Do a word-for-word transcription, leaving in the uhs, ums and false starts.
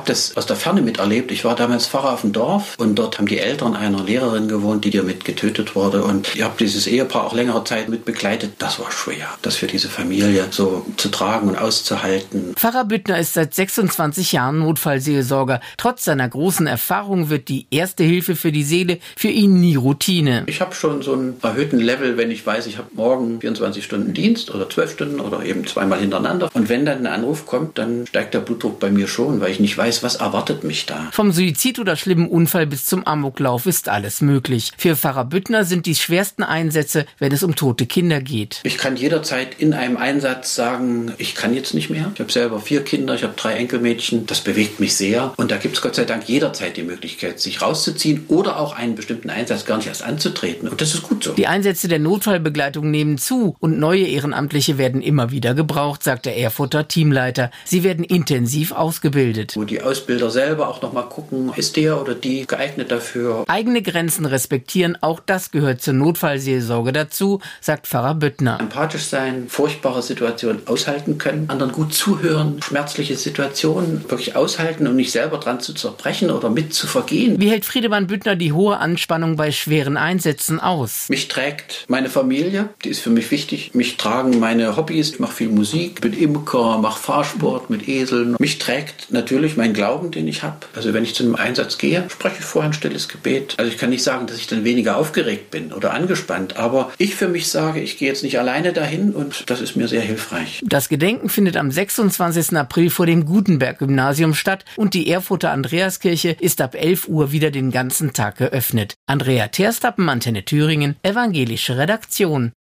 das aus der Ferne miterlebt. Ich war damals Pfarrer auf dem Dorf und dort haben die Eltern einer Lehrerin gewohnt, die damit getötet wurde. Und ich habe dieses Ehepaar auch längere Zeit mit begleitet. Das war schwer, das für diese Familie so zu tragen und auszuhalten. Pfarrer Büttner ist seit sechsundzwanzig Jahren Notfallseelsorger. Trotz seiner großen Erfahrung wird die erste Hilfe für die Seele für ihn nie Routine. Ich habe schon so einen erhöhten Level, wenn ich weiß, ich habe morgen vierundzwanzig Stunden Dienst oder zwölf Stunden oder eben zweimal hintereinander. Und wenn dann ein Anruf kommt, dann steigt der Blutdruck bei mir schon, weil ich nicht weiß, was erwartet mich da. Vom Suizid oder schlimmen Unfall bis zum Amoklauf ist alles möglich. Für Pfarrer Büttner sind die schwersten Einsätze, wenn es um tote Kinder geht. Ich kann jederzeit in einem Einsatz sagen, ich kann jetzt nicht mehr. Ich habe selber vier Kinder, ich habe drei Enkelmädchen. Das bewegt mich sehr. Und da gibt es Gott sei Dank jederzeit die Möglichkeit, sich rauszuziehen oder auch einen bestimmten Einsatz gar nicht erst anzutreten. Und das ist gut so. Die Einsätze der Notfallbegleitung nehmen zu und neue Ehrenamtliche werden immer wieder gebraucht, sagt der Erfurter Teamleiter. Sie werden intensiv ausgebildet. Wo die Ausbilder selber auch noch mal gucken, ist der oder die geeignet dafür. Eigene Grenzen respektieren, auch das gehört zur Notfallseelsorge dazu, sagt Pfarrer Büttner. Empathisch sein, furchtbare Situationen aushalten können, anderen gut zuhören, schmerzliche Situationen wirklich aushalten und nicht selber dran zu zerbrechen oder mit zu vergehen. Wie hält Friedemann Büttner die hohe Anspannung bei schweren Einsätzen aus? Mich trägt meine Familie, die ist für mich wichtig. Mich tragen meine Hobbys, ich mache viel Musik, bin Imker, mache Fahrsport mit Eseln. Mich trägt natürlich mein Glauben, den ich habe. Also wenn ich zu einem Einsatz gehe, spreche ich vorher ein stilles Gebet. Also ich kann nicht sagen, dass ich dann weniger aufgeregt bin oder angespannt, aber ich für mich sage, ich gehe jetzt nicht alleine dahin und das ist mir sehr hilfreich. Das Gedenken findet am sechsundzwanzigsten April vor dem Gutenberg-Gymnasium statt und die Erfurter Andreaskirche ist ab elf Uhr wieder den ganzen Tag geöffnet. Andrea Terstappen, Antenne Thüringen, evangelische Redaktion.